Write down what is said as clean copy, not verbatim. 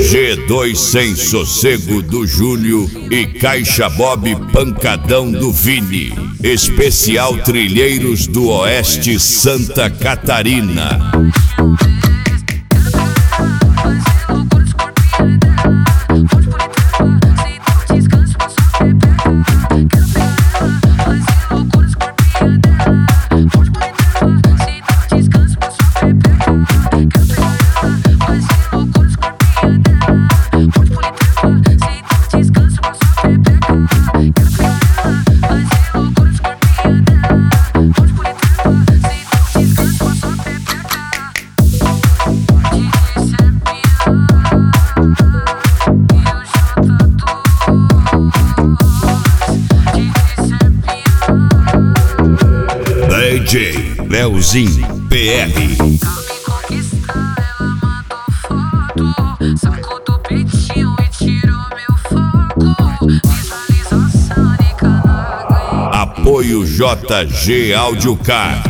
G2 Sem Sossego do Júlio e Caixa Bob Pancadão do Vini. Especial Trilheiros do Oeste Santa Catarina. DJ Leozinho PR. Sacou do peitinho e tirou meu foco. Visualização de cada. Apoio JG Audiocar.